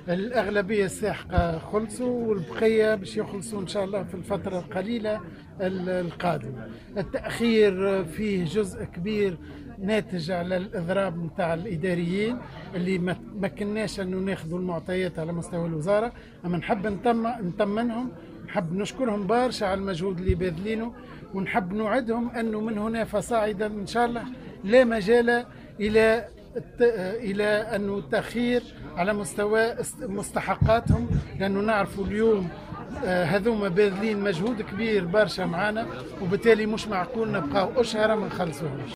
الأغلبية الساحقة خلصوا والبقية باش يخلصوا إن شاء الله في الفترة القليلة القادمة. التأخير فيه جزء كبير ناتج على الإضراب نتاع الإداريين اللي ما كناش أنه ناخذوا المعطيات على مستوى الوزارة. أما نحب نطمنهم، نحب نشكرهم برشا على المجهود اللي باذلينه، ونحب نوعدهم أنه من هنا فصاعدا إن شاء الله لا مجال إلى أنه التأخير على مستوى مستحقاتهم، لأنه نعرفوا اليوم هذوما باذلين مجهود كبير برشا معانا، وبالتالي مش معقول نبقاو أشهر ما نخلصوهمش.